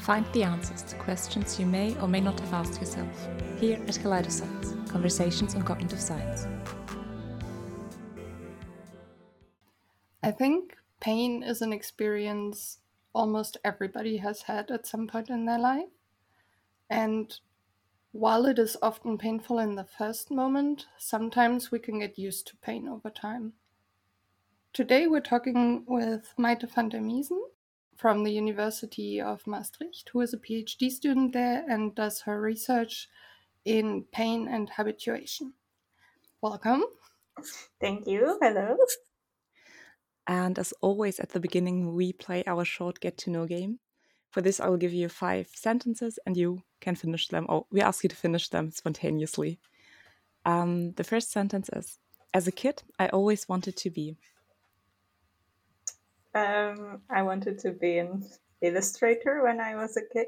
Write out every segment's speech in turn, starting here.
Find the answers to questions you may or may not have asked yourself here at Kaleidoscience, Conversations on Cognitive Science. I think pain is an experience almost everybody has had at some point in their life. And while it is often painful in the first moment, sometimes we can get used to pain over time. Today we're talking with Maite van der Miesen from the University of Maastricht, who is a PhD student there and does her research in pain and habituation. Welcome. Thank you. Hello. And as always, at the beginning, we play our short get-to-know game. For this, I will give you 5 sentences and you can finish them. Oh, we ask you to finish them spontaneously. The first sentence is, as a kid, I always wanted to be. I wanted to be an illustrator when I was a kid.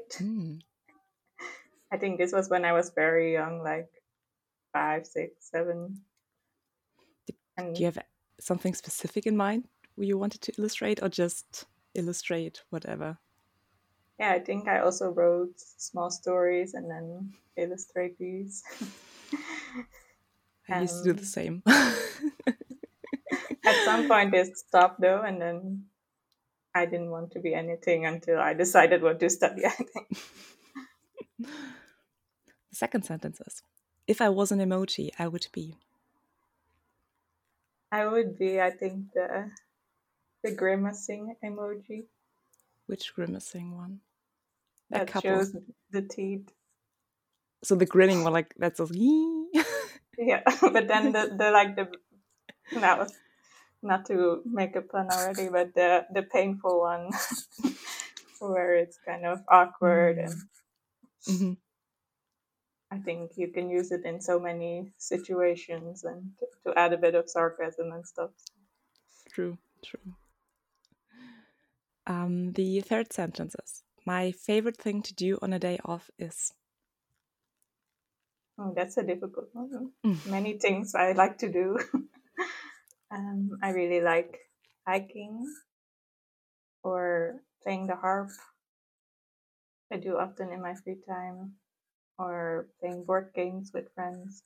I think this was when I was very young, like 5, 6, 7. Do you have something specific in mind you wanted to illustrate, or just illustrate whatever? Yeah, I think I also wrote small stories and then illustrate these. I used to do the same. At some point it stopped though, and then I didn't want to be anything until I decided what to study, I think. The second sentence is, if I was an emoji, I would be. I would be, I think, the grimacing emoji. Which grimacing one? That shows the teeth. So the grinning one, like that's a yeah, but then that was not to make a pun already, but the painful one where it's kind of awkward and I think you can use it in so many situations and to add a bit of sarcasm and stuff. True. The third sentence is, my favorite thing to do on a day off is. Oh, that's a difficult one. Many things I like to do. I really like hiking or playing the harp. I do often in my free time, or playing board games with friends.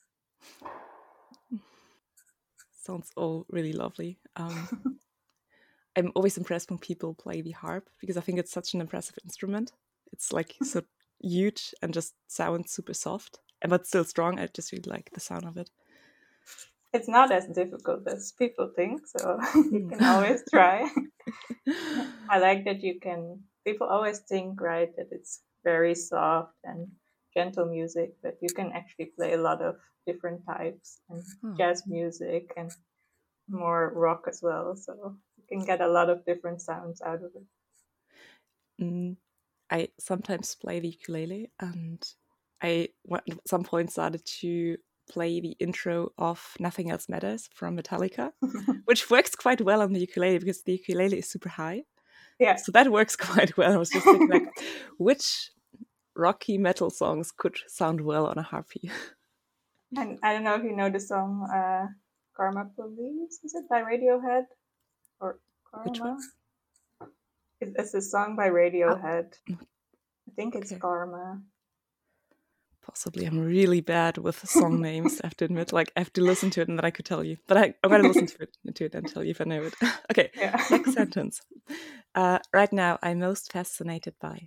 Sounds all really lovely. I'm always impressed when people play the harp because I think it's such an impressive instrument. It's like so huge and just sounds super soft, but still strong. I just really like the sound of it. It's not as difficult as people think, so you can always try. I like that people always think, right, that it's very soft and gentle music, but you can actually play a lot of different types and jazz music and more rock as well. So you can get a lot of different sounds out of it. I sometimes play the ukulele, and I at some point started to play the intro of Nothing Else Matters from Metallica, which works quite well on the ukulele because the ukulele is super high. Yeah. So that works quite well. I was just thinking, like, which rocky metal songs could sound well on a harpy? And I don't know if you know the song Karma Police. Is it by Radiohead? Or Karma? Which one? It's a song by Radiohead. I think it's Karma. Possibly. I'm really bad with song names, I have to admit. Like, I have to listen to it and then I could tell you. But I'm going to listen to it and tell you if I know it. Okay, next sentence. Right now, I'm most fascinated by.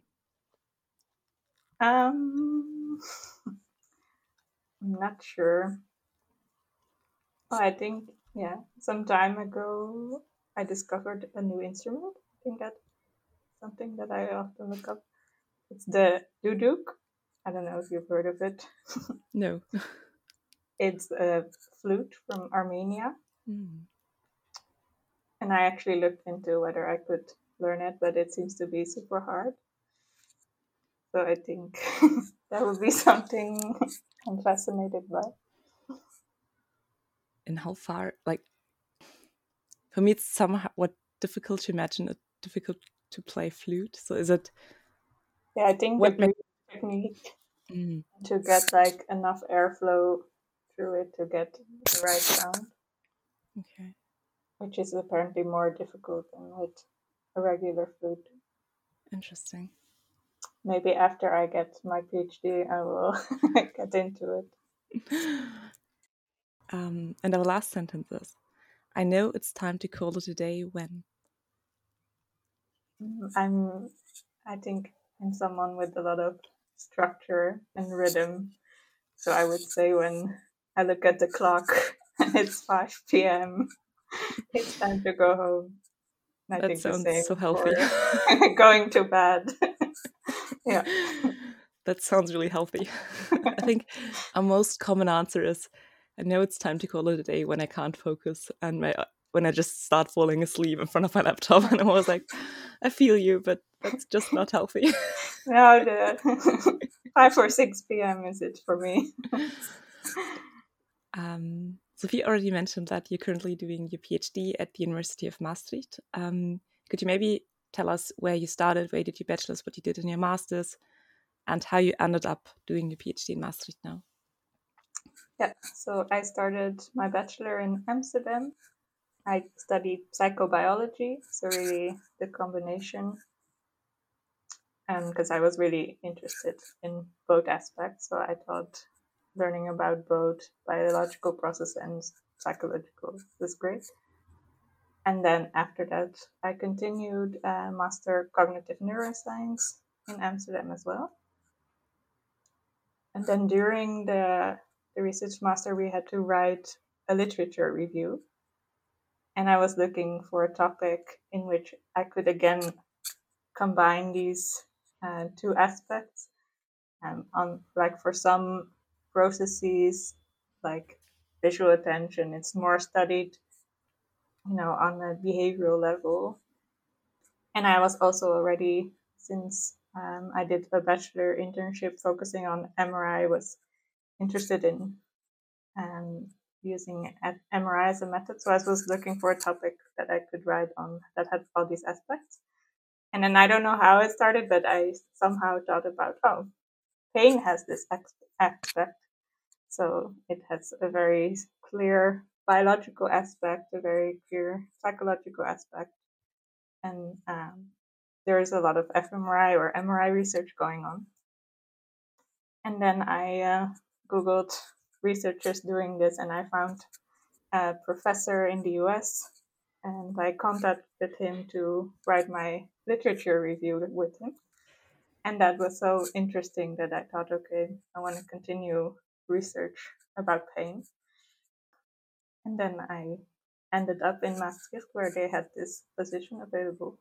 I'm not sure. Oh, I think, some time ago, I discovered a new instrument. I think that's something that I often look up. It's the duduk. I don't know if you've heard of it. No. It's a flute from Armenia. And I actually looked into whether I could learn it, but it seems to be super hard. So I think that would be something I'm fascinated by. And how far, like, for me, it's somewhat difficult to imagine it difficult to play flute. So is it? Yeah, I think the technique to get like enough airflow through it to get the right sound. Okay. Which is apparently more difficult than with a regular flute. Interesting. maybe after I get my PhD, I will get into it. And our last sentence is, I know it's time to call it a day when. I think I'm someone with a lot of structure and rhythm. So I would say when I look at the clock and it's 5 p.m., it's time to go home. I That think the sounds same so healthy. for going to bed. Yeah. That sounds really healthy. I think our most common answer is, I know it's time to call it a day when I can't focus and when I just start falling asleep in front of my laptop. And I'm always like, I feel you, but that's just not healthy. No, the 5 or 6 p.m. is it for me. Sophie already mentioned that you're currently doing your PhD at the University of Maastricht. Could you maybe tell us where you started, where you did your bachelor's, what you did in your master's, and how you ended up doing your PhD in Maastricht now? Yeah, so I started my bachelor in Amsterdam. I studied psychobiology, so really the combination, because I was really interested in both aspects. So I thought learning about both biological process and psychological was great. And then after that, I continued master cognitive neuroscience in Amsterdam as well. And then during the research master, we had to write a literature review. And I was looking for a topic in which I could again combine these two aspects. On like for some processes, like visual attention, it's more studied, on a behavioral level. And I was also already, since I did a bachelor internship focusing on MRI, was interested in using MRI as a method. So I was looking for a topic that I could write on that had all these aspects. And then I don't know how it started, but I somehow thought about, pain has this aspect. So it has a very clear biological aspect, a very clear psychological aspect. And there is a lot of fMRI or MRI research going on. And then I Googled researchers doing this, and I found a professor in the US, and I contacted him to write my literature review with him. And that was so interesting that I thought, okay, I want to continue research about pain. And then I ended up in Maastricht, where they had this position available.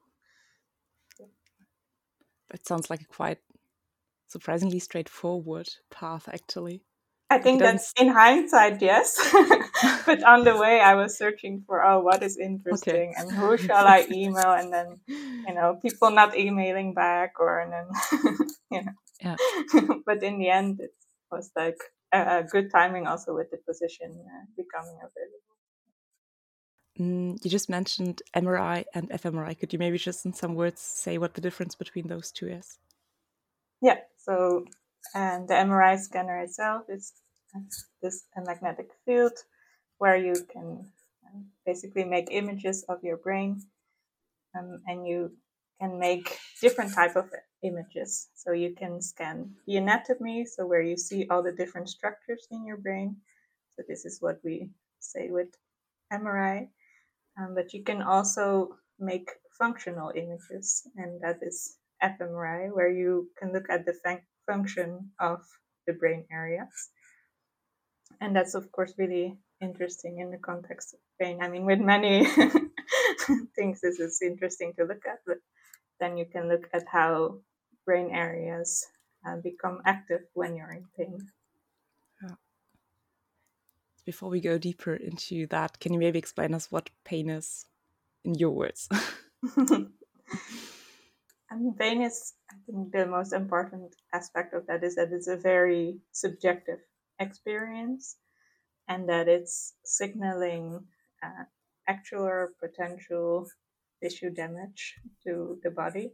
That sounds like a quite surprisingly straightforward path, actually. I think that in hindsight, yes. But on the way, I was searching for, what is interesting and who shall I email? And then, people not emailing back and then, Yeah. But in the end, it was like a good timing also with the position becoming available. You just mentioned MRI and fMRI. Could you maybe just in some words say what the difference between those two is? Yeah, so the MRI scanner itself is this magnetic field where you can basically make images of your brain, and you can make different type of images. So you can scan the anatomy, so where you see all the different structures in your brain. So this is what we say with MRI. But you can also make functional images, and that is fMRI, where you can look at the function of the brain areas. And that's, of course, really interesting in the context of pain. I mean, with many things, this is interesting to look at, but then you can look at how brain areas become active when you're in pain. Yeah. Before we go deeper into that, can you maybe explain us what pain is in your words? Pain is, I think, the most important aspect of that is that it's a very subjective experience, and that it's signaling actual or potential tissue damage to the body.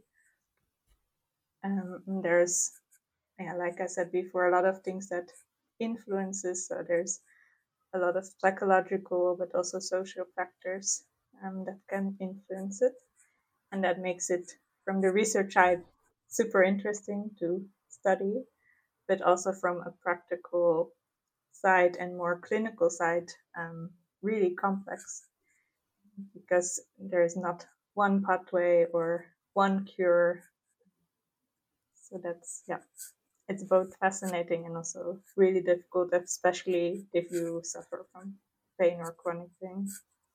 There's, like I said before, a lot of things that influences. So there's a lot of psychological, but also social factors that can influence it, and that makes it, from the research I super interesting to study, but also from a practical side and more clinical side, really complex, because there is not one pathway or one cure. So that's, yeah, it's both fascinating and also really difficult, especially if you suffer from pain or chronic pain.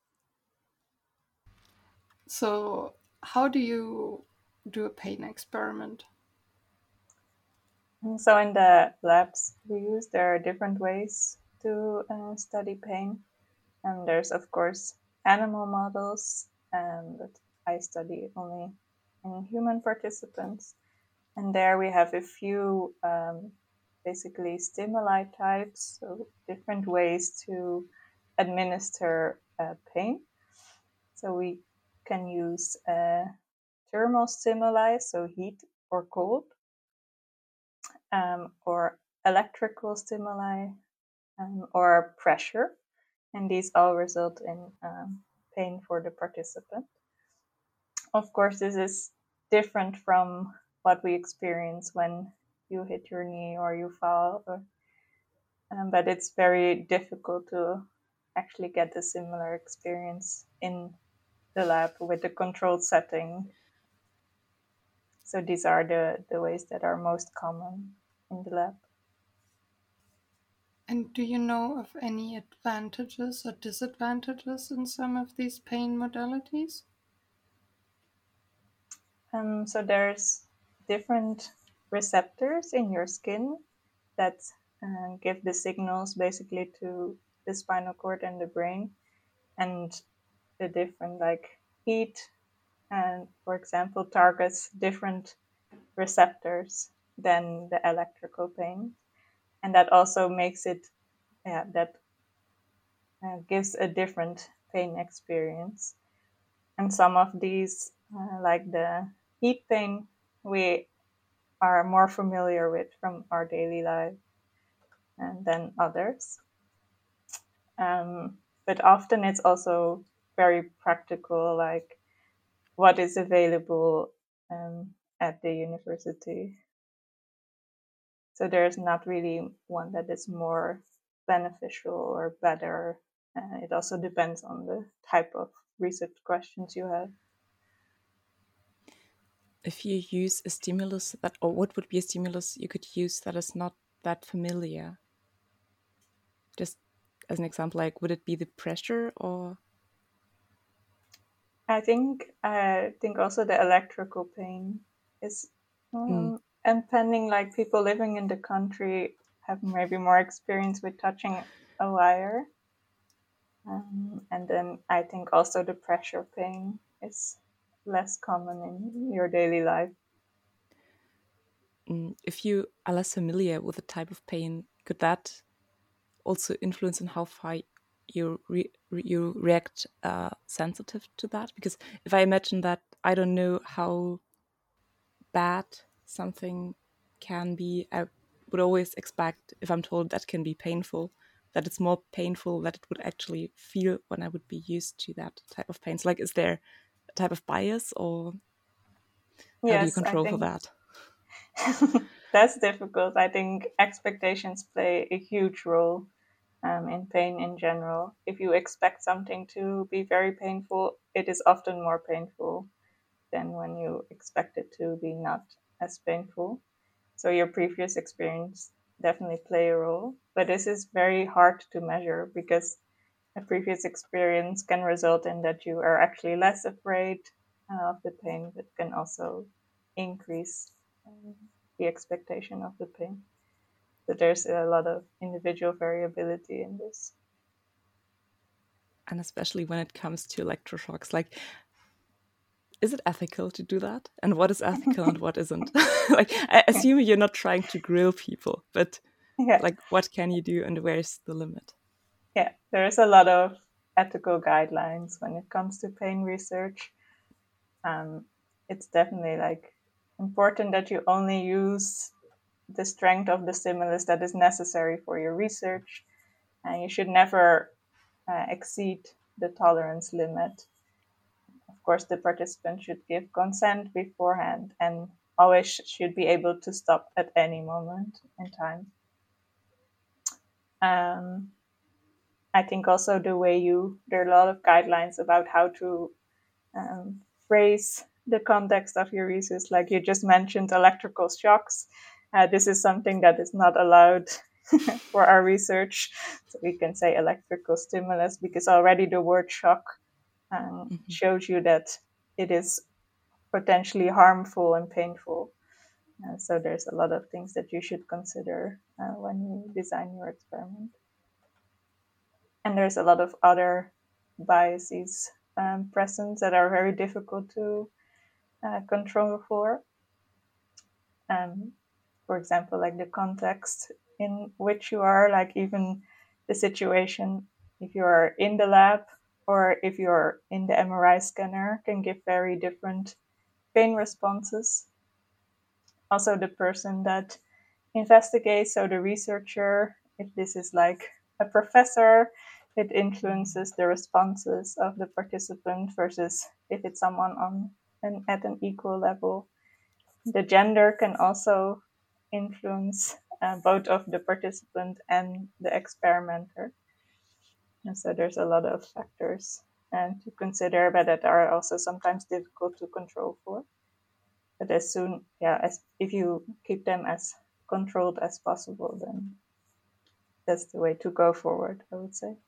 So, how do you do a pain experiment? So in the labs we use, there are different ways to study pain. And there's, of course, animal models, but I study only in human participants. And there we have a few basically stimuli types, so different ways to administer pain. So we can use thermal stimuli, so heat or cold, or electrical stimuli, or pressure. And these all result in pain for the participant. Of course, this is different from what we experience when you hit your knee or you fall, but it's very difficult to actually get a similar experience in the lab with a controlled setting. So these are the ways that are most common in the lab. And do you know of any advantages or disadvantages in some of these pain modalities? So there's different receptors in your skin that give the signals basically to the spinal cord and the brain, and the different, like, heat, and for example targets different receptors than the electrical pain, and that also makes it, yeah, that gives a different pain experience. And some of these, like the heat pain, we are more familiar with from our daily life than others. But often it's also very practical, like what is available at the university. So there's not really one that is more beneficial or better. It also depends on the type of research questions you have. If you use a stimulus that, or what would be a stimulus you could use that is not that familiar? Just as an example, like would it be the pressure or? I think also the electrical pain is, and pending, like people living in the country have maybe more experience with touching a wire. And then I think also the pressure pain is less common in your daily life. If you are less familiar with the type of pain, could that also influence on how far you react sensitive to that? Because if I imagine that I don't know how bad something can be, I would always expect, if I'm told that can be painful, that it's more painful that it would actually feel when I would be used to that type of pain. So, like, is there a type of bias, or how do you Yes, I control for think that? that's difficult. I think expectations play a huge role in pain in general. If you expect something to be very painful, it is often more painful than when you expect it to be not as painful. So your previous experience definitely play a role, but this is very hard to measure because a previous experience can result in that you are actually less afraid of the pain, but can also increase the expectation of the pain. So there's a lot of individual variability in this. And especially when it comes to electroshocks, like, is it ethical to do that? And what is ethical and what isn't? Like, I assume you're not trying to grill people, but Yeah, like, what can you do and where's the limit? yeah. There's a lot of ethical guidelines when it comes to pain research. It's definitely like important that you only use the strength of the stimulus that is necessary for your research, and you should never exceed the tolerance limit. Of course, the participant should give consent beforehand, and always should be able to stop at any moment in time. I think also the way there are a lot of guidelines about how to phrase the context of your research. Like you just mentioned electrical shocks. This is something that is not allowed for our research. So we can say electrical stimulus because already the word shock shows you that it is potentially harmful and painful. So there's a lot of things that you should consider when you design your experiment. And there's a lot of other biases present that are very difficult to control for. For example, like the context in which you are, like even the situation if you are in the lab or if you're in the MRI scanner can give very different pain responses. Also, the person that investigates, so the researcher, if this is like a professor, it influences the responses of the participant versus if it's someone at an equal level. The gender can also influence both of the participant and the experimenter. And so there's a lot of factors to consider, but that are also sometimes difficult to control for. But as if you keep them as controlled as possible, then that's the way to go forward, I would say.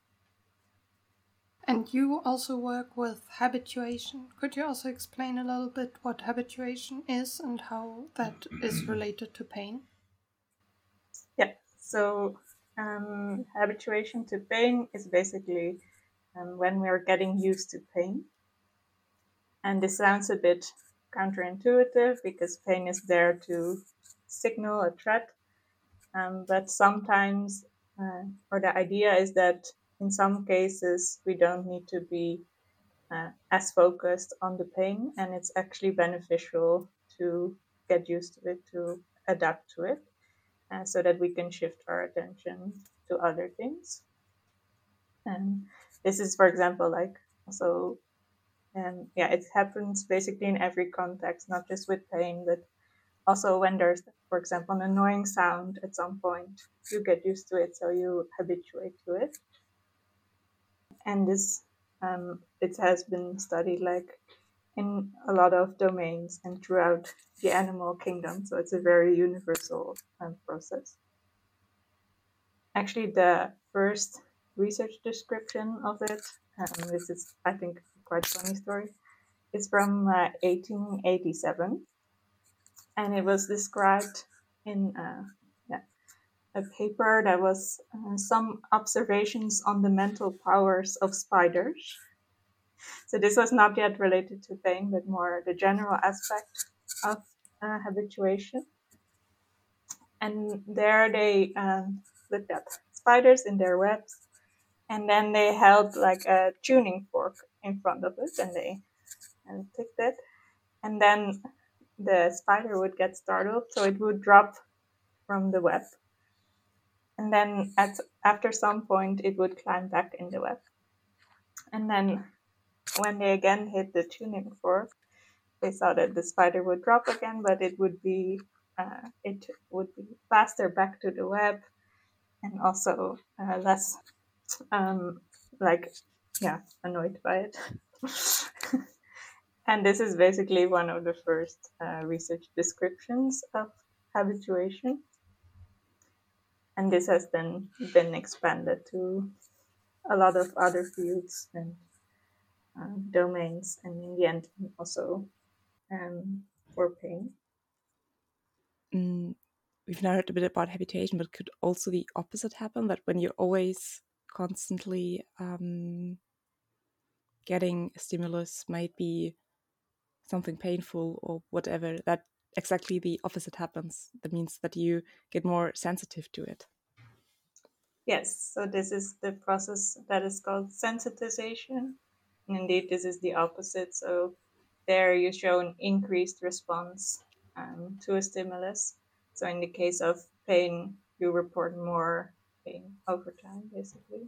And you also work with habituation. Could you also explain a little bit what habituation is and how that is related to pain? Yeah, so habituation to pain is basically when we're getting used to pain. And this sounds a bit counterintuitive because pain is there to signal a threat. But sometimes, or the idea is that in some cases, we don't need to be as focused on the pain, and it's actually beneficial to get used to it, to adapt to it, so that we can shift our attention to other things. And this is, for example, like also, it happens basically in every context, not just with pain, but also when there's, for example, an annoying sound at some point, you get used to it, so you habituate to it. And this, it has been studied like in a lot of domains and throughout the animal kingdom. So it's a very universal process. Actually, the first research description of it, this is, I think, quite a funny story, is from 1887. And it was described in a paper that was some observations on the mental powers of spiders. So this was not yet related to pain, but more the general aspect of habituation. And there they looked at spiders in their webs, and then they held like a tuning fork in front of it, and they picked it, and then the spider would get startled, so it would drop from the web. And then after some point, it would climb back in the web. And then when they again hit the tuning fork, they saw that the spider would drop again, but it would be faster back to the web, and also less annoyed by it. And this is basically one of the first research descriptions of habituation. And this has then been expanded to a lot of other fields and domains, and in the end, also for pain. We've now heard a bit about habituation, but could also the opposite happen? That when you're always constantly getting a stimulus, might be something painful or whatever, that exactly the opposite happens. That means that you get more sensitive to it. Yes, so this is the process that is called sensitization. And indeed, this is the opposite. So there you show an increased response to a stimulus. So in the case of pain, you report more pain over time, basically.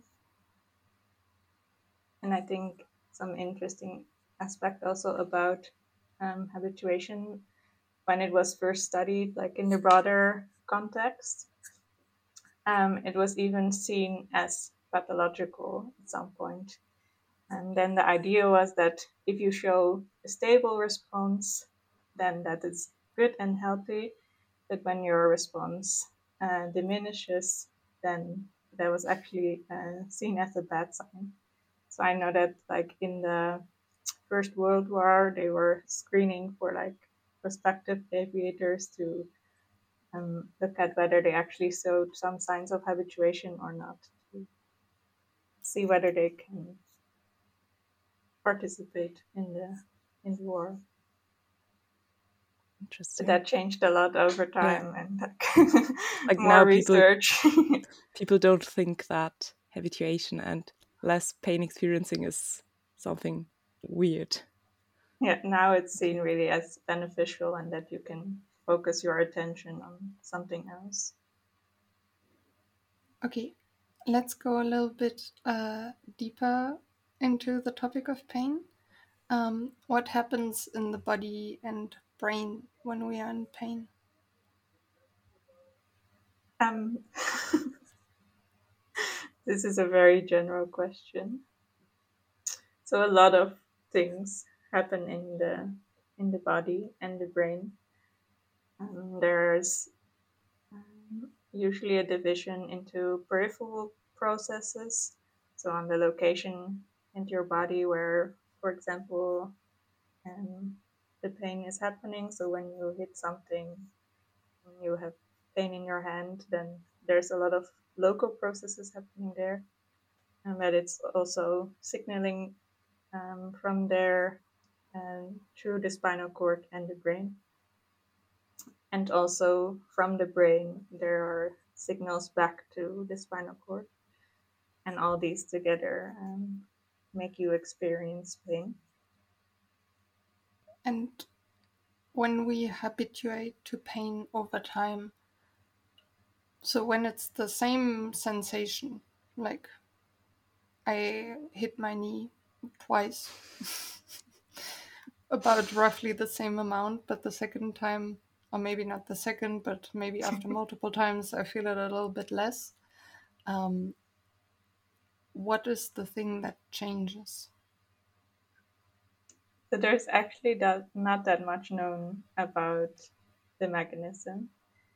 And I think some interesting aspect also about habituation when it was first studied, like in the broader context, it was even seen as pathological at some point. And then the idea was that if you show a stable response, then that is good and healthy. But when your response diminishes, then that was actually seen as a bad sign. So I know that, like in the First World War, they were screening for like prospective aviators to look at whether they actually showed some signs of habituation or not, to see whether they can participate in the war. Interesting. But that changed a lot over Yeah. time, and Like more now research. people don't think that habituation and less pain experiencing is something weird. Yeah, now it's seen really as beneficial, and that you can focus your attention on something else. Okay, let's go a little bit deeper into the topic of pain. What happens in the body and brain when we are in pain? Um, this is a very general question. So a lot of things happen in the body and the brain. There's usually a division into peripheral processes. So on the location into your body where, for example, the pain is happening. So when you hit something, when you have pain in your hand, then there's a lot of local processes happening there. And that it's also signaling from there through the spinal cord and the brain. And also from the brain, there are signals back to the spinal cord. And all these together make you experience pain. And when we habituate to pain over time, so when it's the same sensation, like I hit my knee twice, about roughly the same amount, but the second time, or maybe not the second, but maybe after multiple times, I feel it a little bit less. What is the thing that changes? So there's actually not that much known about the mechanism.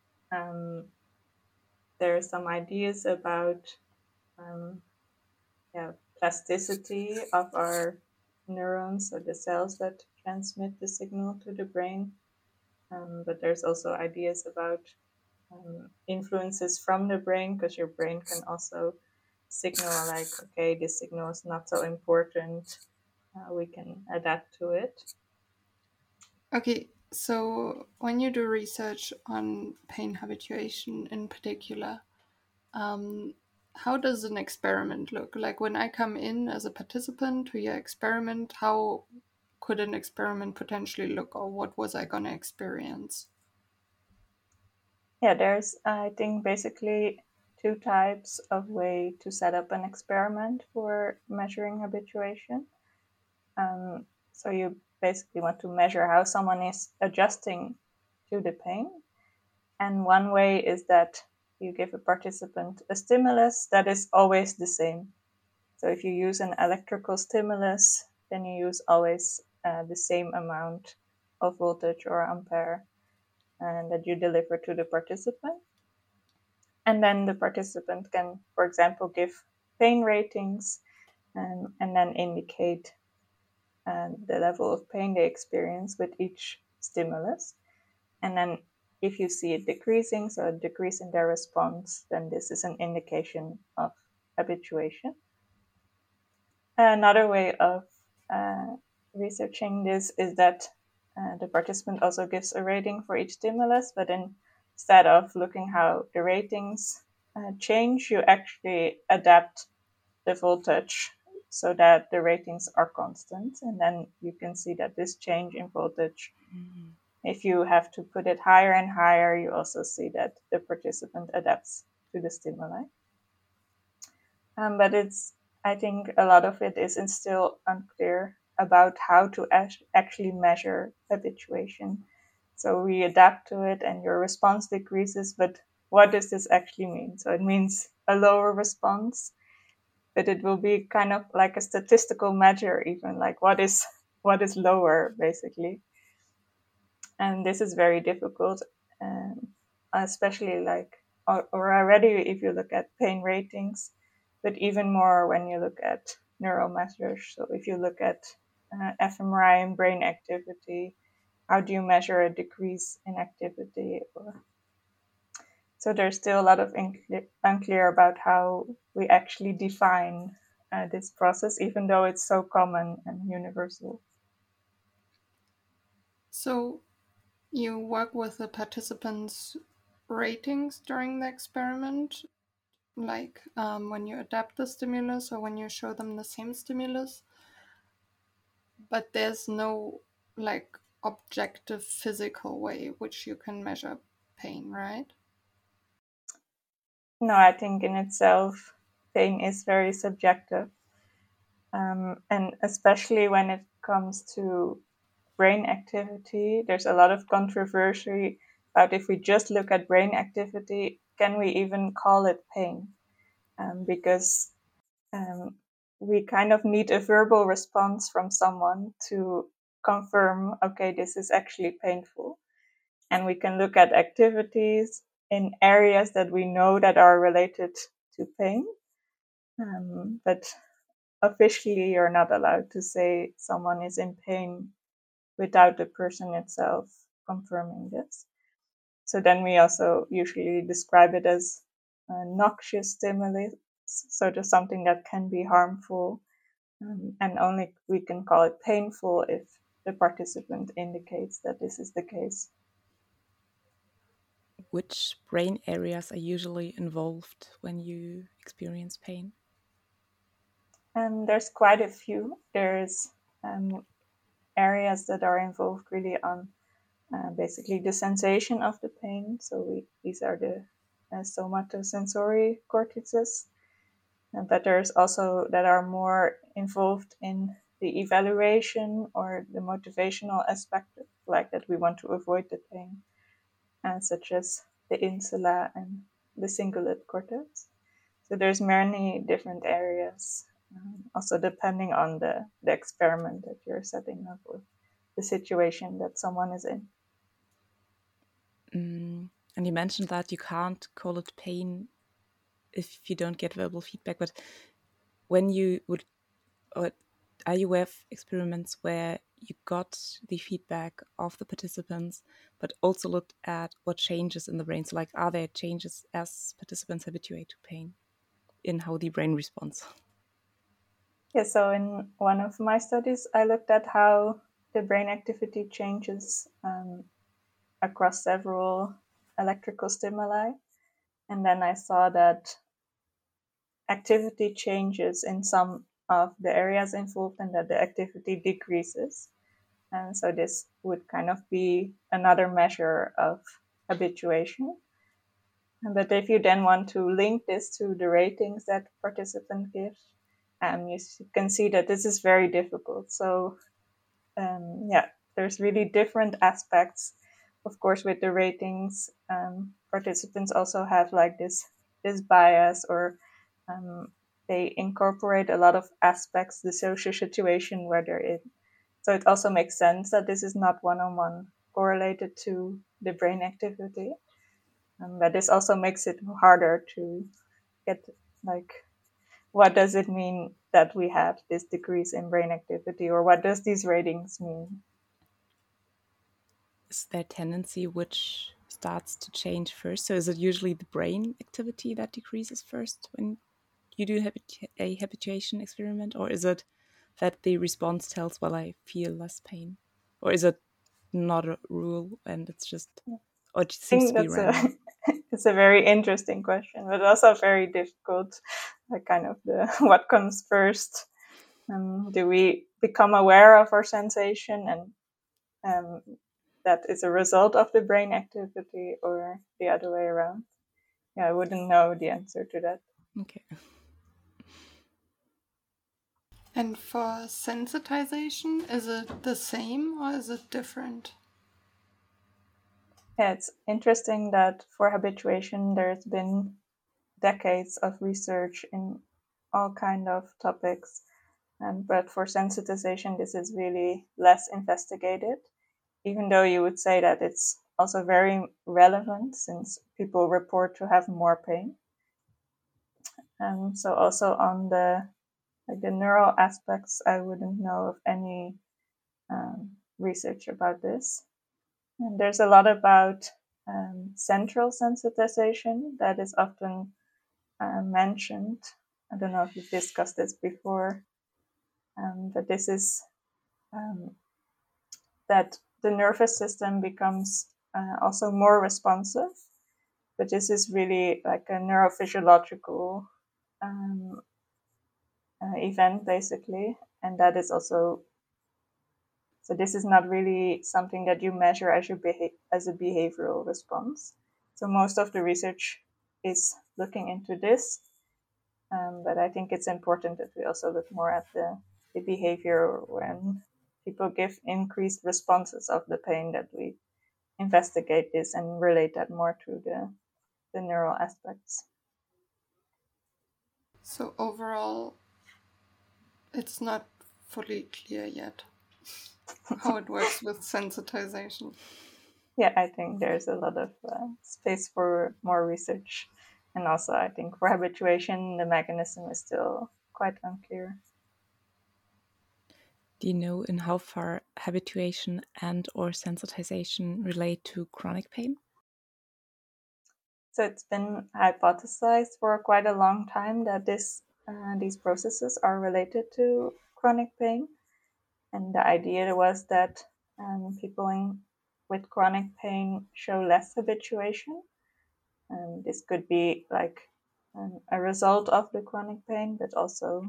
There are some ideas about um, plasticity of our neurons, so the cells that transmit the signal to the brain. But there's also ideas about influences from the brain, because your brain can also signal like, okay, this signal is not so important. We can adapt to it. Okay, so when you do research on pain habituation in particular, how does an experiment look? Like when I come in as a participant to your experiment, how could an experiment potentially look, or what was I going to experience? Yeah, there's, I think, basically two types of way to set up an experiment for measuring habituation. So you basically want to measure how someone is adjusting to the pain. And one way is that you give a participant a stimulus that is always the same. So if you use an electrical stimulus, then you use always the same amount of voltage or ampere and that you deliver to the participant. And then the participant can, for example, give pain ratings and then indicate the level of pain they experience with each stimulus. And then if you see it decreasing, so a decrease in their response, then this is an indication of habituation. Another way of researching this is that the participant also gives a rating for each stimulus, but instead of looking how the ratings change, you actually adapt the voltage so that the ratings are constant. And then you can see that this change in voltage, if you have to put it higher and higher, you also see that the participant adapts to the stimuli. But I think a lot of it is still unclear about how to actually measure habituation. So we adapt to it and your response decreases, but what does this actually mean? So it means a lower response, but it will be kind of like a statistical measure, even like what is lower, basically. And this is very difficult, especially like or already if you look at pain ratings, but even more when you look at neural measures. So if you look at fMRI and brain activity, how do you measure a decrease in activity? So there's still a lot of unclear about how we actually define this process, even though it's so common and universal. So you work with the participants' ratings during the experiment, like when you adapt the stimulus or when you show them the same stimulus, but there's no like objective physical way which you can measure pain, right? No, I think in itself, pain is very subjective. And especially when it comes to brain activity, there's a lot of controversy about if we just look at brain activity, can we even call it pain? Because we kind of need a verbal response from someone to confirm, okay, this is actually painful. And we can look at activities in areas that we know that are related to pain. But officially, you're not allowed to say someone is in pain without the person itself confirming this. So then we also usually describe it as noxious stimulus, so just something that can be harmful, and only we can call it painful if the participant indicates that this is the case. Which brain areas are usually involved when you experience pain? There's quite a few. There's areas that are involved really on basically the sensation of the pain. So these are the somatosensory cortices. But there's also that are more involved in the evaluation or the motivational aspect, like that we want to avoid the pain, such as the insula and the cingulate cortex. So there's many different areas, also depending on the experiment that you're setting up or the situation that someone is in. And you mentioned that you can't call it pain if you don't get verbal feedback, but when you would, or are you aware of experiments where you got the feedback of the participants, but also looked at what changes in the brain? So, like, are there changes as participants habituate to pain in how the brain responds? Yeah, so in one of my studies, I looked at how the brain activity changes across several electrical stimuli. And then I saw that activity changes in some of the areas involved and that the activity decreases. And so this would kind of be another measure of habituation. But if you then want to link this to the ratings that participant gives, you can see that this is very difficult. So there's really different aspects. Of course, with the ratings, participants also have like this bias, or they incorporate a lot of aspects, the social situation where they're in. So it also makes sense that this is not one-on-one correlated to the brain activity. But this also makes it harder to get like, what does it mean that we have this decrease in brain activity, or what does these ratings mean? Is there a tendency which starts to change first? So is it usually the brain activity that decreases first when you do a habituation experiment? Or is it that the response tells, well, I feel less pain? Or is it not a rule and it's just, or it seems to be random? It's a very interesting question, but also very difficult. Like kind of the what comes first. Do we become aware of our sensation and that is a result of the brain activity, or the other way around? Yeah, I wouldn't know the answer to that. Okay. And for sensitization, is it the same or is it different? Yeah, it's interesting that for habituation, there's been decades of research in all kind of topics. But for sensitization, this is really less investigated, even though you would say that it's also very relevant since people report to have more pain. So also on the neural aspects, I wouldn't know of any research about this. And there's a lot about central sensitization that is often mentioned. I don't know if you've discussed this before, but this is that the nervous system becomes also more responsive. But this is really like a neurophysiological event, basically. And that is also, so this is not really something that you measure as, as a behavioral response. So most of the research is looking into this. But I think it's important that we also look more at the behavior when people give increased responses of the pain, that we investigate this and relate that more to the neural aspects. So overall, it's not fully clear yet how it works with sensitization. Yeah, I think there's a lot of space for more research. And also, I think for habituation, the mechanism is still quite unclear. Do you know in how far habituation and or sensitization relate to chronic pain? So it's been hypothesized for quite a long time that these processes are related to chronic pain. And the idea was that people with chronic pain show less habituation. And this could be like a result of the chronic pain, but also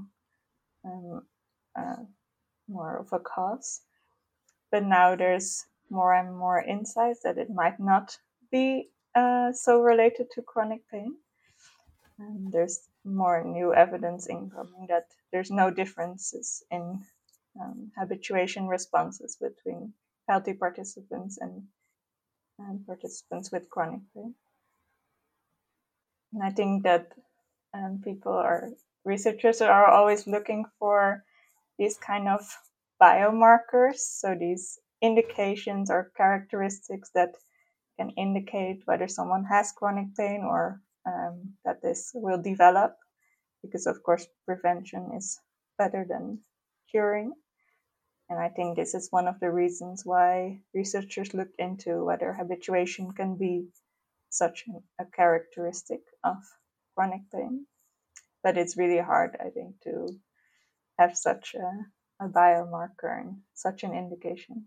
more of a cause. But now there's more and more insights that it might not be so related to chronic pain. And there's more new evidence incoming that there's no differences in habituation responses between healthy participants and participants with chronic pain. And I think that researchers are always looking for these kind of biomarkers, so these indications or characteristics that can indicate whether someone has chronic pain or that this will develop, because of course prevention is better than curing. And I think this is one of the reasons why researchers looked into whether habituation can be such a characteristic of chronic pain. But it's really hard, I think, to have such a biomarker and such an indication.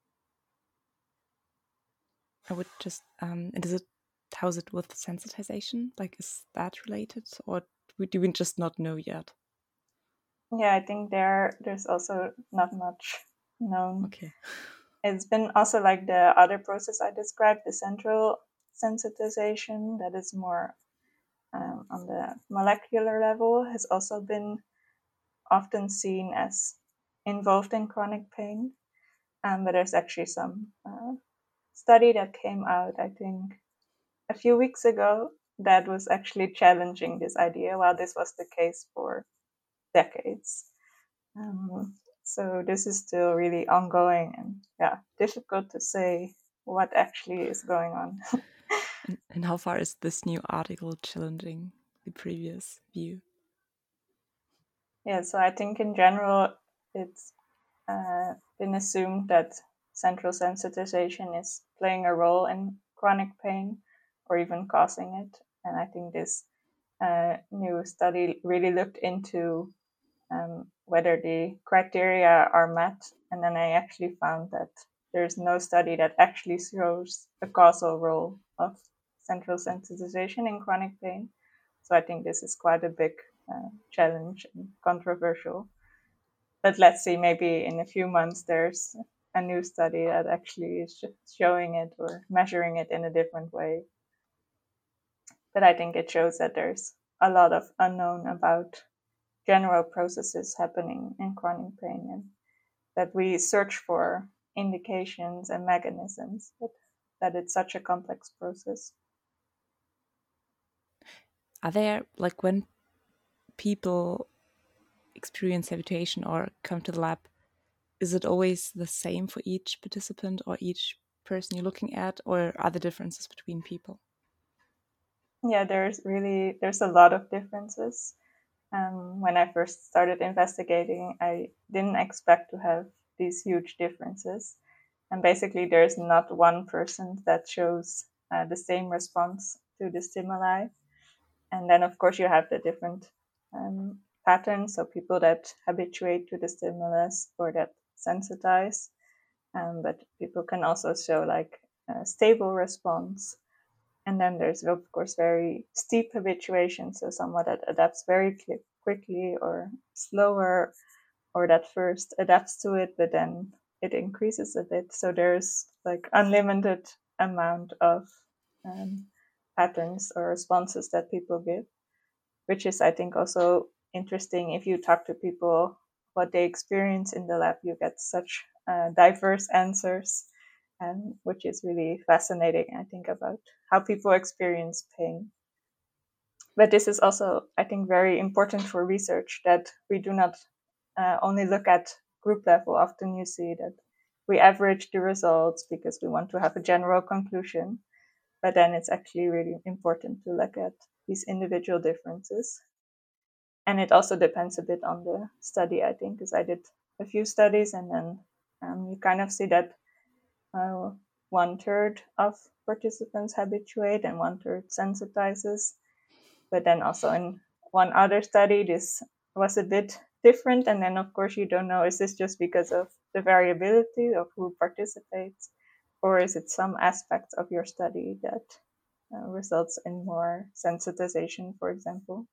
I would just, how's it with sensitization? Like, is that related, or do we just not know yet? Yeah, I think there's also not much known. Okay. It's been also like the other process I described, the central sensitization, that is more on the molecular level, has also been often seen as involved in chronic pain. But there's actually some study that came out, I think, a few weeks ago that was actually challenging this idea, while this was the case for decades. So this is still really ongoing, and difficult to say what actually is going on. And how far is this new article challenging the previous view? Yeah, so I think in general it's been assumed that central sensitization is playing a role in chronic pain or even causing it. And I think this new study really looked into whether the criteria are met. And then I actually found that there's no study that actually shows a causal role of central sensitization in chronic pain. So I think this is quite a big challenge and controversial. But let's see, maybe in a few months there's a new study that actually is showing it or measuring it in a different way. But I think it shows that there's a lot of unknown about general processes happening in chronic pain, and that we search for indications and mechanisms, but that it's such a complex process. Are there, like, when people experience habituation or come to the lab, is it always the same for each participant or each person you're looking at, or are there differences between people? Yeah, there's a lot of differences. When I first started investigating, I didn't expect to have these huge differences. And basically, there's not one person that shows the same response to the stimuli. And then, of course, you have the different patterns. So people that habituate to the stimulus or that sensitize. But people can also show like a stable response. And then there's, of course, very steep habituation. So someone that adapts very quickly or slower, or that first adapts to it, but then it increases a bit. So there's like unlimited amount of patterns or responses that people give, which is, I think, also interesting. If you talk to people what they experience in the lab, you get such diverse answers, which is really fascinating, I think, about how people experience pain. But this is also, I think, very important for research, that we do not only look at group level. Often you see that we average the results because we want to have a general conclusion, but then it's actually really important to look at these individual differences. And it also depends a bit on the study, I think, because I did a few studies, and then you kind of see that 1/3 of participants habituate and 1/3 sensitizes. But then also in one other study, this was a bit different. And then, of course, you don't know, is this just because of the variability of who participates, or is it some aspects of your study that results in more sensitization, for example?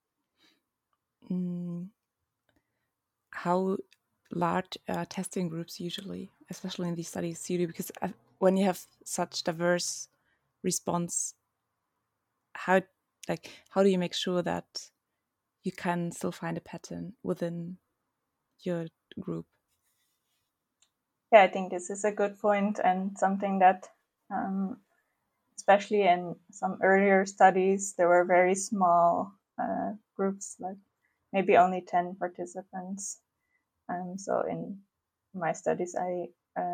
How large testing groups usually, especially in these studies, you do? Because when you have such diverse response, how do you make sure that you can still find a pattern within your group? Yeah, I think this is a good point, and something that, especially in some earlier studies, there were very small groups, like maybe only 10 participants. So in my studies, I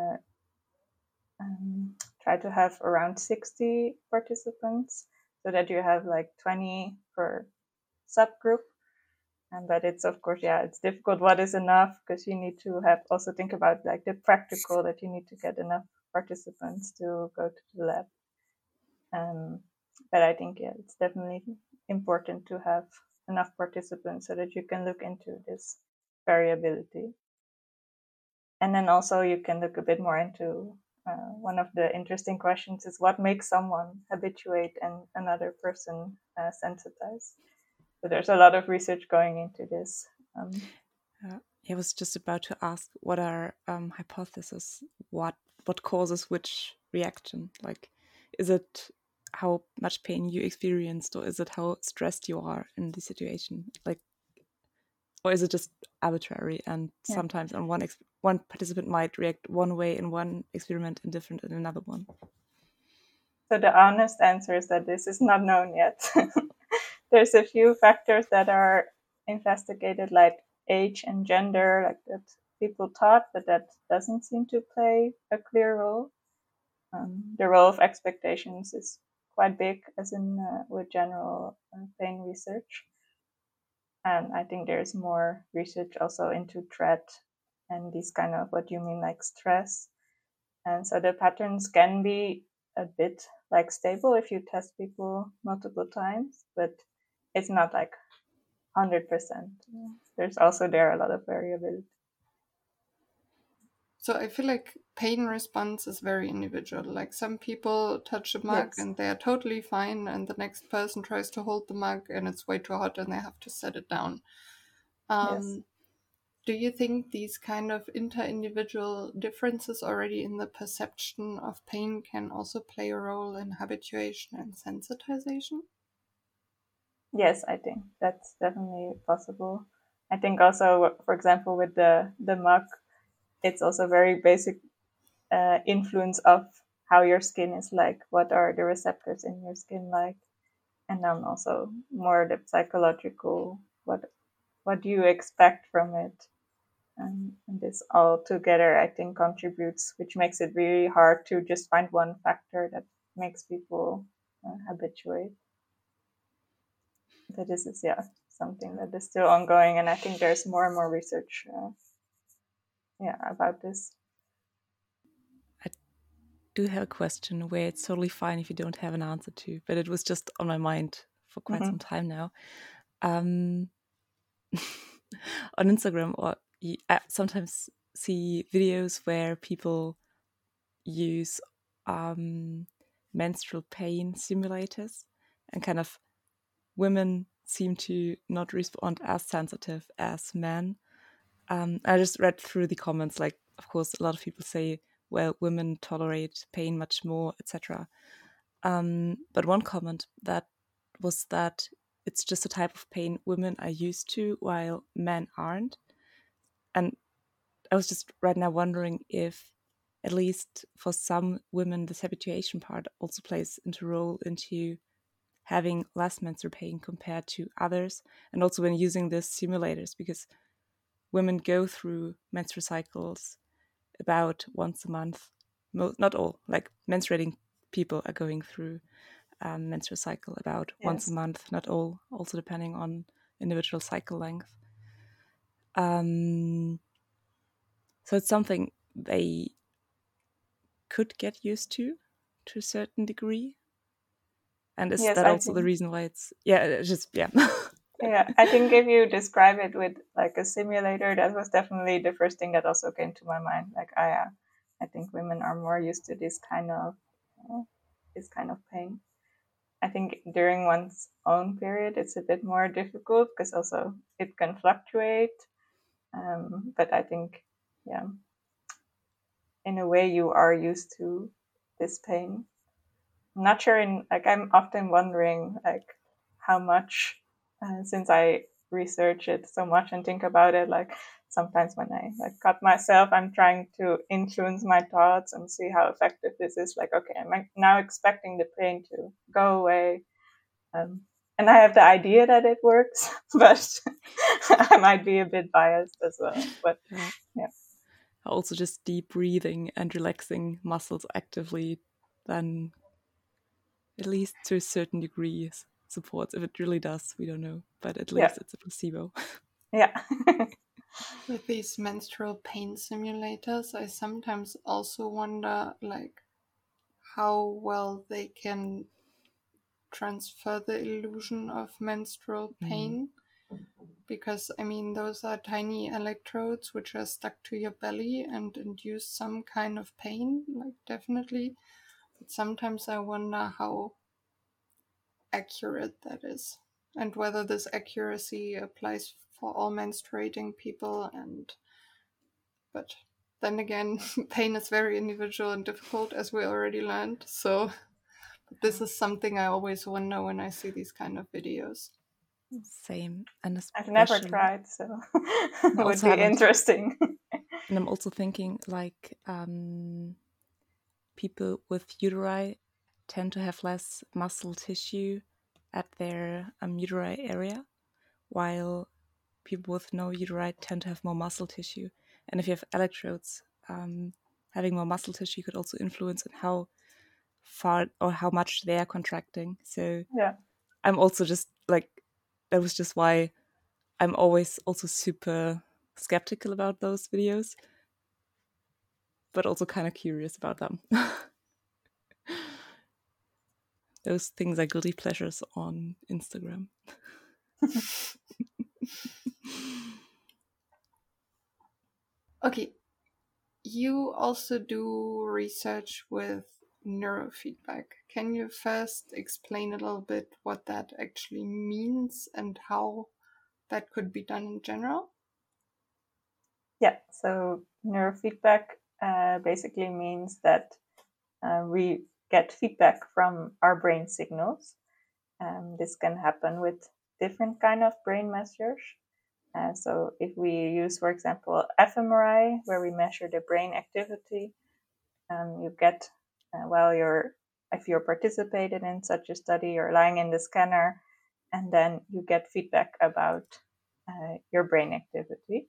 try to have around 60 participants, so that you have like 20 per subgroup. But it's, of course, it's difficult. What is enough? Because you need to have also think about like the practical, that you need to get enough participants to go to the lab. But I think, it's definitely important to have enough participants so that you can look into this variability. And then also you can look a bit more into one of the interesting questions is what makes someone habituate and another person sensitize. So there's a lot of research going into this. I was just about to ask, what are hypotheses? What causes which reaction? Like, is it how much pain you experienced, or is it how stressed you are in the situation? Like, or is it just arbitrary? And sometimes on one participant might react one way in one experiment and different in another one. So the honest answer is that this is not known yet. There's a few factors that are investigated, like age and gender, like that people thought, but that doesn't seem to play a clear role. The role of expectations is quite big, as in with general pain research. And I think there's more research also into threat and these kind of, what you mean, like stress. And so the patterns can be a bit like stable if you test people multiple times, but it's not like 100%. There's also there a lot of variability. So I feel like pain response is very individual. Like some people touch a mug and they are totally fine, and the next person tries to hold the mug and it's way too hot and they have to set it down. Do you think these kind of inter-individual differences already in the perception of pain can also play a role in habituation and sensitization? Yes, I think that's definitely possible. I think also, for example, with the mug, it's also very basic influence of how your skin is like, what are the receptors in your skin like, and then also more the psychological, what do you expect from it. And this all together, I think, contributes, which makes it really hard to just find one factor that makes people habituate. But this is, something that is still ongoing, and I think there's more and more research, about this. I do have a question where it's totally fine if you don't have an answer to, but it was just on my mind for quite some time now. On Instagram, or I sometimes see videos where people use menstrual pain simulators, and kind of women seem to not respond as sensitive as men. I just read through the comments, like, of course, a lot of people say, well, women tolerate pain much more, etc. But one comment that was that it's just a type of pain women are used to while men aren't. And I was just right now wondering if, at least for some women, this habituation part also plays into role into having less menstrual pain compared to others. And also when using these simulators, because women go through menstrual cycles about once a month. Not all, like menstruating people are going through menstrual cycle about once a month, not all, also depending on individual cycle length. So it's something they could get used to a certain degree. And is that also the reason why it's yeah. I think if you describe it with like a simulator, that was definitely the first thing that also came to my mind. Like I think women are more used to this kind of pain. I think during one's own period, it's a bit more difficult because also it can fluctuate. But I think, in a way, you are used to this pain. I'm not sure. I'm often wondering like how much, since I research it so much and think about it, like sometimes when I cut myself, I'm trying to influence my thoughts and see how effective this is. Like, okay, I'm now expecting the pain to go away. And I have the idea that it works, but I might be a bit biased as well. But yeah. Also, just deep breathing and relaxing muscles actively, then at least to a certain degree supports. If it really does, we don't know, but at least it's a placebo. Yeah. With these menstrual pain simulators, I sometimes also wonder like how well they can transfer the illusion of menstrual pain. Because I mean, those are tiny electrodes which are stuck to your belly and induce some kind of pain, like definitely. But sometimes I wonder how accurate that is, and whether this accuracy applies for all menstruating people. But then again, pain is very individual and difficult, as we already learned. So this is something I always wonder when I see these kind of videos. Same. And I've never tried, so it would be interesting. And I'm also thinking like people with uteri tend to have less muscle tissue at their uteri area, while people with no uteri tend to have more muscle tissue. And if you have electrodes, having more muscle tissue could also influence on how far or how much they are contracting. So I'm also just like, that was just why I'm always also super skeptical about those videos, but also kind of curious about them. Those things are guilty pleasures on Instagram. Okay, you also do research with neurofeedback. Can you first explain a little bit what that actually means and how that could be done in general? Yeah, so neurofeedback basically means that we get feedback from our brain signals. This can happen with different kind of brain measures. So if we use, for example, fMRI, where we measure the brain activity, you get if you're participated in such a study, you're lying in the scanner, and then you get feedback about your brain activity.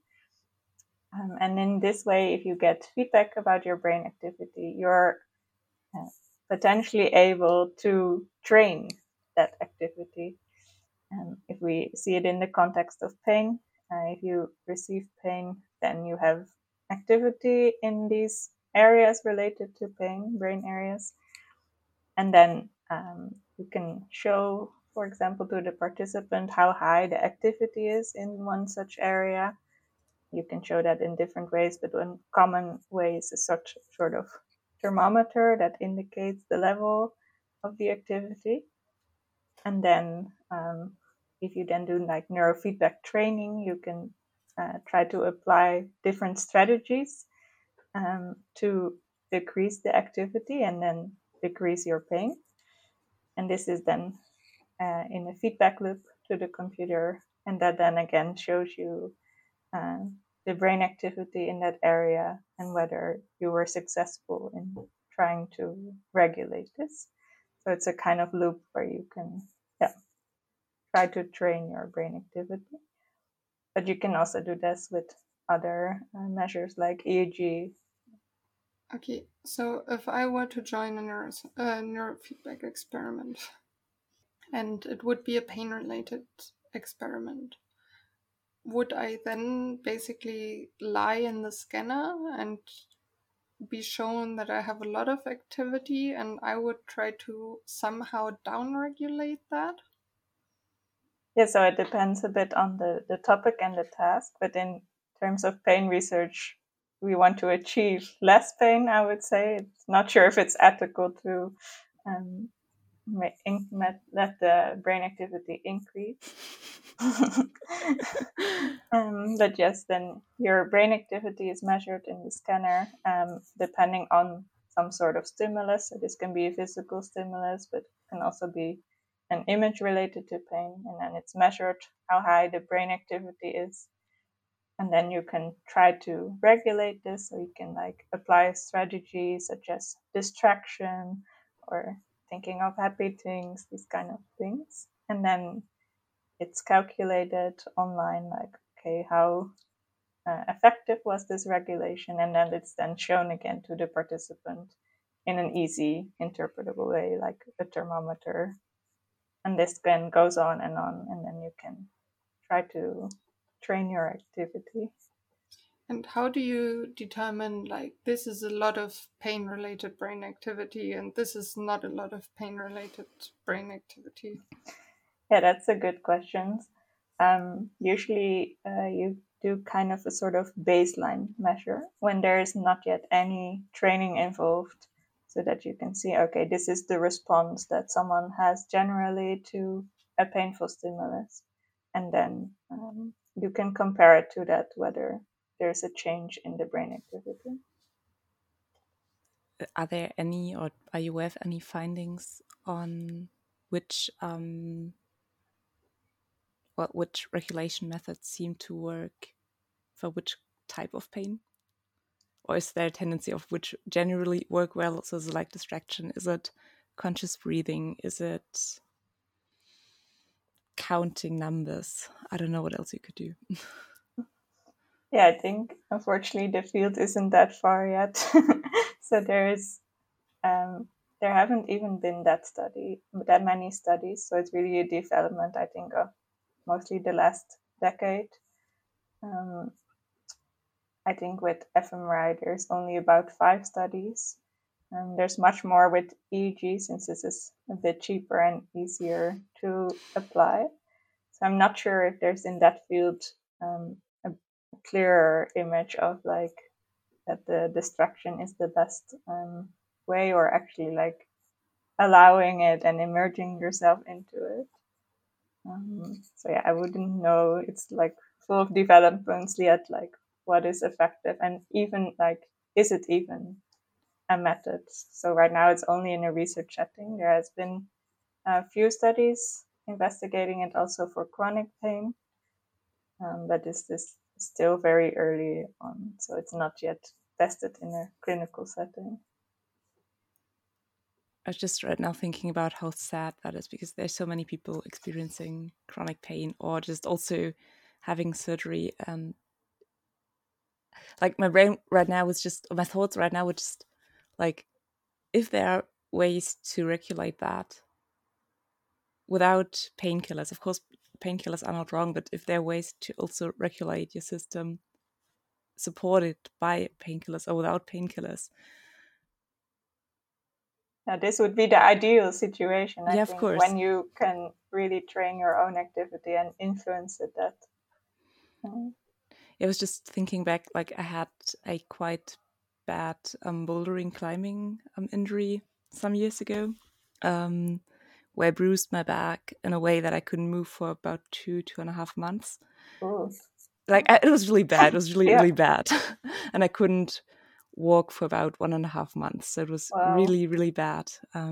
And in this way, if you get feedback about your brain activity, you're potentially able to train that activity. If we see it in the context of pain, if you receive pain, then you have activity in these areas related to pain, brain areas. And then you can show, for example, to the participant how high the activity is in one such area. You can show that in different ways, but one common way is a sort of thermometer that indicates the level of the activity. And then if you then do like neurofeedback training, you can try to apply different strategies to decrease the activity and then decrease your pain. And this is then in a feedback loop to the computer, and that then again shows you the brain activity in that area and whether you were successful in trying to regulate this. So it's a kind of loop where you can try to train your brain activity. But you can also do this with other measures like EEG. Okay, so if I were to join a neurofeedback experiment, and it would be a pain-related experiment, would I then basically lie in the scanner and be shown that I have a lot of activity, and I would try to somehow downregulate that? Yeah, so it depends a bit on the topic and the task, but in terms of pain research, we want to achieve less pain, I would say. It's not sure if it's ethical to let the brain activity increase. But yes, then your brain activity is measured in the scanner depending on some sort of stimulus. So this can be a physical stimulus, but can also be an image related to pain. And then it's measured how high the brain activity is. And then you can try to regulate this. So you can like apply strategies such as distraction or thinking of happy things, these kind of things. And then it's calculated online, like, okay, how effective was this regulation? And then it's then shown again to the participant in an easy, interpretable way, like a thermometer. And this then goes on, and then you can try to train your activity. And how do you determine, like, this is a lot of pain-related brain activity and this is not a lot of pain-related brain activity? Yeah, that's a good question. Usually you do kind of a sort of baseline measure when there is not yet any training involved, so that you can see, okay, this is the response that someone has generally to a painful stimulus. And then you can compare it to that, whether there's a change in the brain activity. Are there any, or are you aware of any findings on which which regulation methods seem to work for which type of pain? Or is there a tendency of which generally work well? So is it like distraction? Is it conscious breathing? Is it counting numbers? I don't know what else you could do. Yeah, I think unfortunately the field isn't that far yet. So there haven't even been that many studies. So it's really a development, I think, of mostly the last decade. I think with fMRI, there's only about 5 studies. There's much more with EEG, since this is a bit cheaper and easier to apply. So I'm not sure if there's in that field a clearer image of like that the distraction is the best way, or actually like allowing it and immersing yourself into it. So yeah, I wouldn't know. It's like full of developments yet, like what is effective, and even like, is it even a method? So right now it's only in a research setting. There has been a few studies investigating it also for chronic pain, but this is still very early on, so it's not yet tested in a clinical setting. I was just right now thinking about how sad that is, because there's so many people experiencing chronic pain or just also having surgery. And like my brain right now was just, my thoughts right now were just like, if there are ways to regulate that without painkillers, of course, painkillers are not wrong, but if there are ways to also regulate your system supported by painkillers or without painkillers. Now, this would be the ideal situation, I Yeah, think, of course. when you can really train your own activity and influence it. That. I was just thinking back, like I had a quite bad bouldering climbing injury some years ago, where I bruised my back in a way that I couldn't move for about 2.5 months. Ooh. Like it was really bad. It was really, Yeah. really bad. And I couldn't walk for about 1.5 months. So it was really, really bad.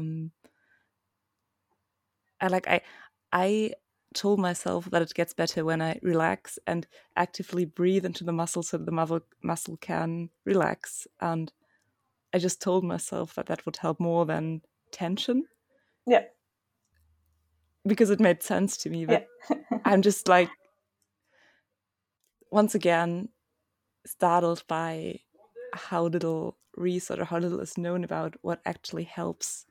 I told myself that it gets better when I relax and actively breathe into the muscle so that the muscle can relax. And I just told myself that that would help more than tension. Yeah. Because it made sense to me. But I'm just like, once again, startled by how little research or how little is known about what actually helps.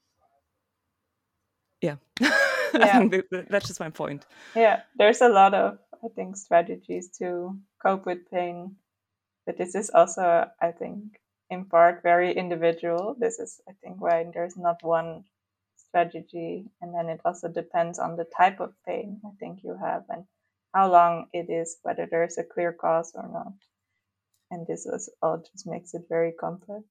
Yeah. I think that's just my point. Yeah, there's a lot of, I think, strategies to cope with pain. But this is also, I think, in part very individual. This is, I think, why there's not one strategy. And then it also depends on the type of pain I think you have and how long it is, whether there's a clear cause or not. And this is all just makes it very complex.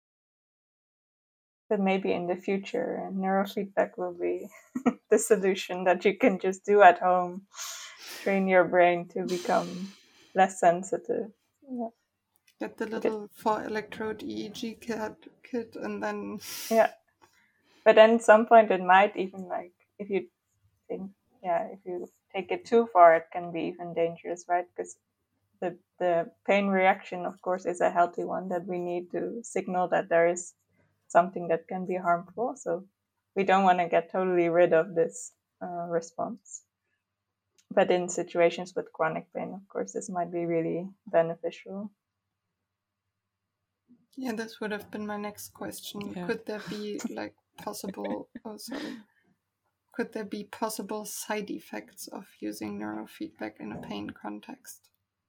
But maybe in the future, neurofeedback will be the solution that you can just do at home, train your brain to become less sensitive. Yeah. Get the little 4-electrode EEG kit and then... Yeah. But then at some point it might even, like, if you think, if you take it too far, it can be even dangerous, right? Because the pain reaction, of course, is a healthy one, that we need to signal that there is something that can be harmful. So we don't want to get totally rid of this response. But in situations with chronic pain, of course, this might be really beneficial. Yeah, this would have been my next question. Yeah. Could there be like possible... Could there be possible side effects of using neurofeedback in a pain context?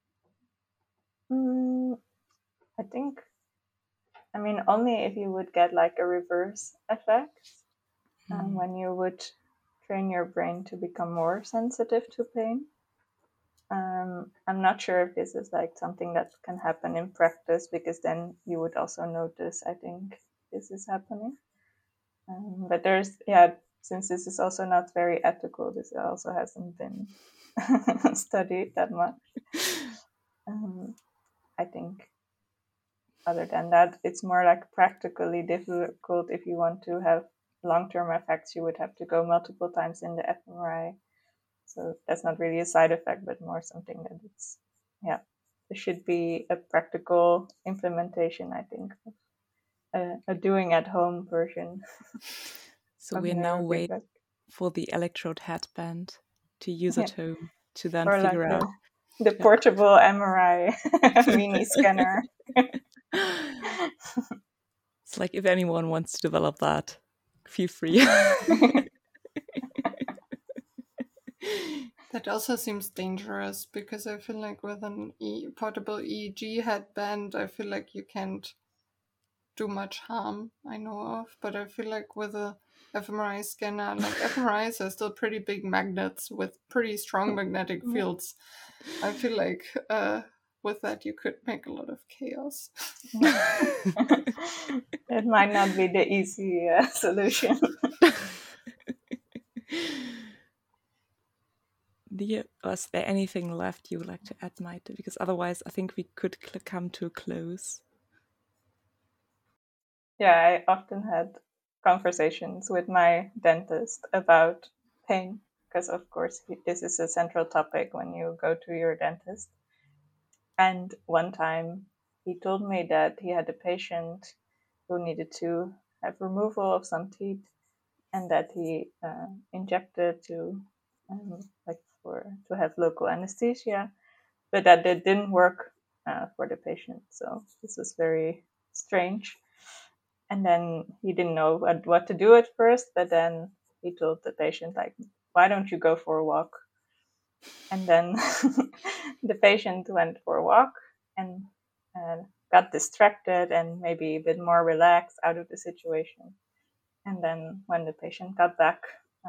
I think, only if you would get like a reverse effect, when you would train your brain to become more sensitive to pain. I'm not sure if this is like something that can happen in practice, because then you would also notice, I think, this is happening. But there's, since this is also not very ethical, this also hasn't been studied that much. I think other than that, it's more like practically difficult. If you want to have long-term effects, you would have to go multiple times in the fMRI. So that's not really a side effect, but more something that it's, there should be a practical implementation, I think, a doing at home version. So we're now waiting for the electrode headband to use at home to then or figure like out the portable MRI mini scanner. It's like, if anyone wants to develop that, feel free. That also seems dangerous, because I feel like with an portable EEG headband, I feel like you can't do much harm, I know of. But I feel like with a fMRI scanner, like fMRIs are still pretty big magnets with pretty strong magnetic fields. I feel like with that you could make a lot of chaos. It might not be the easy solution. Was there anything left you would like to add, Maite? Because otherwise I think we could come to a close. Yeah, I often had conversations with my dentist about pain, because of course this is a central topic when you go to your dentist. And one time he told me that he had a patient who needed to have removal of some teeth, and that he injected to have local anesthesia, but that it didn't work for the patient. So this was very strange. And then he didn't know what to do at first, but then he told the patient, like, why don't you go for a walk? And then the patient went for a walk and got distracted and maybe a bit more relaxed out of the situation. And then when the patient got back,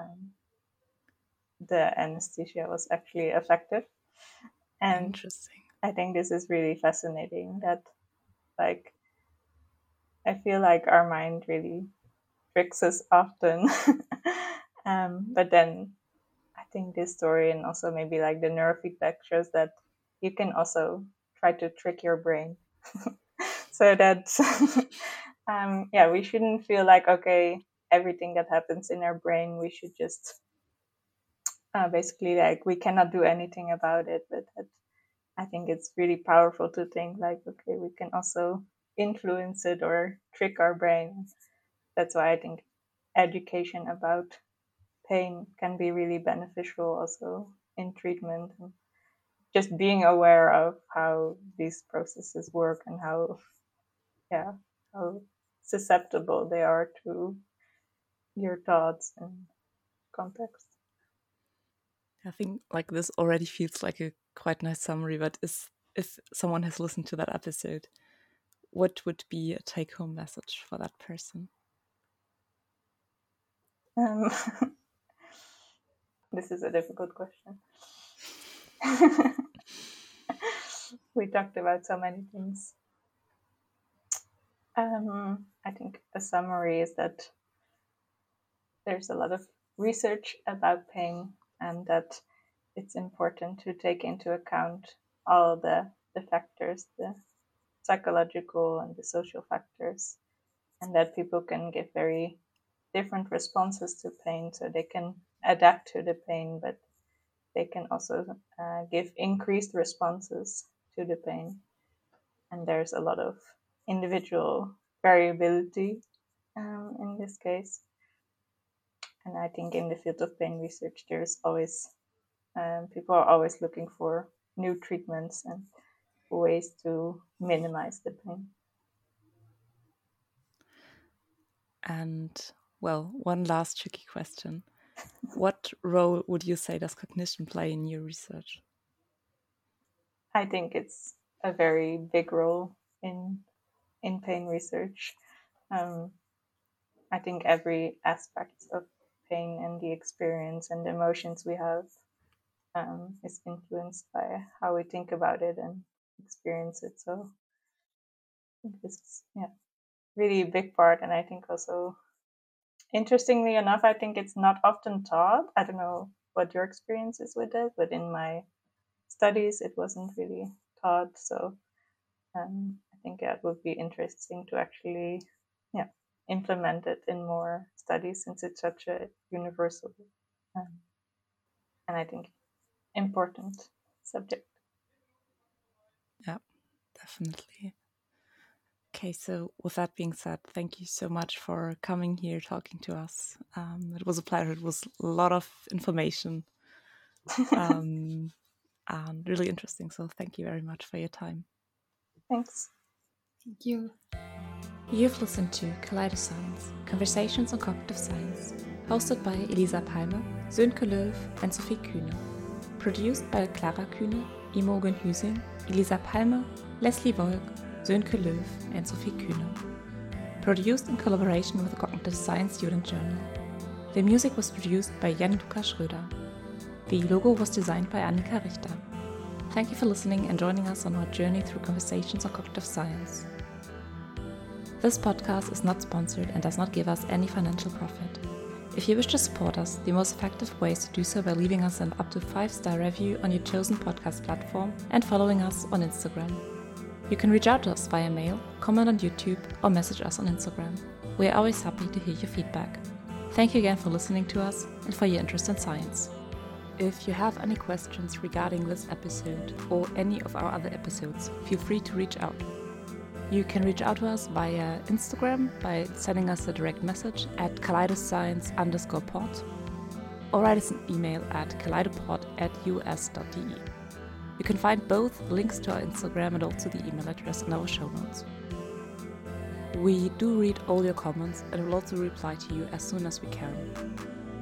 the anesthesia was actually effective. And Interesting. I think this is really fascinating that, like, I feel like our mind really tricks us often. But then I think this story, and also maybe like the neurofeedback, shows that you can also try to trick your brain. So that, we shouldn't feel like, okay, everything that happens in our brain, we should just basically, like, we cannot do anything about it. But I think it's really powerful to think like, okay, we can also influence it or trick our brain. That's why I think education about pain can be really beneficial also in treatment, and just being aware of how these processes work and how susceptible they are to your thoughts and context. I think like this already feels like a quite nice summary, but if someone has listened to that episode, what would be a take-home message for that person? This is a difficult question. We talked about so many things. I think a summary is that there's a lot of research about pain, and that it's important to take into account all the factors, the psychological and the social factors, and that people can give very different responses to pain, so they can adapt to the pain, but they can also give increased responses to the pain. And there's a lot of individual variability in this case. And I think in the field of pain research, there's always people are always looking for new treatments and ways to minimize the pain. And well, one last tricky question. What role would you say does cognition play in your research? I think it's a very big role in pain research. I think every aspect of pain and the experience and the emotions we have is influenced by how we think about it and experience it. So I think this is really a big part. And I think also, interestingly enough, I think it's not often taught. I don't know what your experience is with it, but in my studies, it wasn't really taught. So I think it would be interesting to actually implement it in more studies, since it's such a universal and I think important subject. Yeah, definitely. Okay, so with that being said, thank you so much for coming here, talking to us. It was a pleasure. It was a lot of information and really interesting. So thank you very much for your time. Thanks. Thank you. You've listened to Kaleidoscience, Conversations on Cognitive Science, hosted by Elisa Palmer, Sönke Löw, and Sophie Kühne. Produced by Clara Kühne, Imogen Hüsing, Elisa Palmer, Leslie Volk, Sönke Löw, and Sophie Kühne. Produced in collaboration with the Cognitive Science Student Journal. The music was produced by Jan-Luca Schröder. The logo was designed by Annika Richter. Thank you for listening and joining us on our journey through Conversations on Cognitive Science. This podcast is not sponsored and does not give us any financial profit. If you wish to support us, the most effective way is to do so by leaving us an up to 5-star review on your chosen podcast platform and following us on Instagram. You can reach out to us via mail, comment on YouTube, or message us on Instagram. We are always happy to hear your feedback. Thank you again for listening to us and for your interest in science. If you have any questions regarding this episode or any of our other episodes, feel free to reach out. You can reach out to us via Instagram by sending us a direct message at kaleidoscience_pod or write us an email at kaleidopod@us.de. You can find both links to our Instagram and also the email address in our show notes. We do read all your comments and will also reply to you as soon as we can.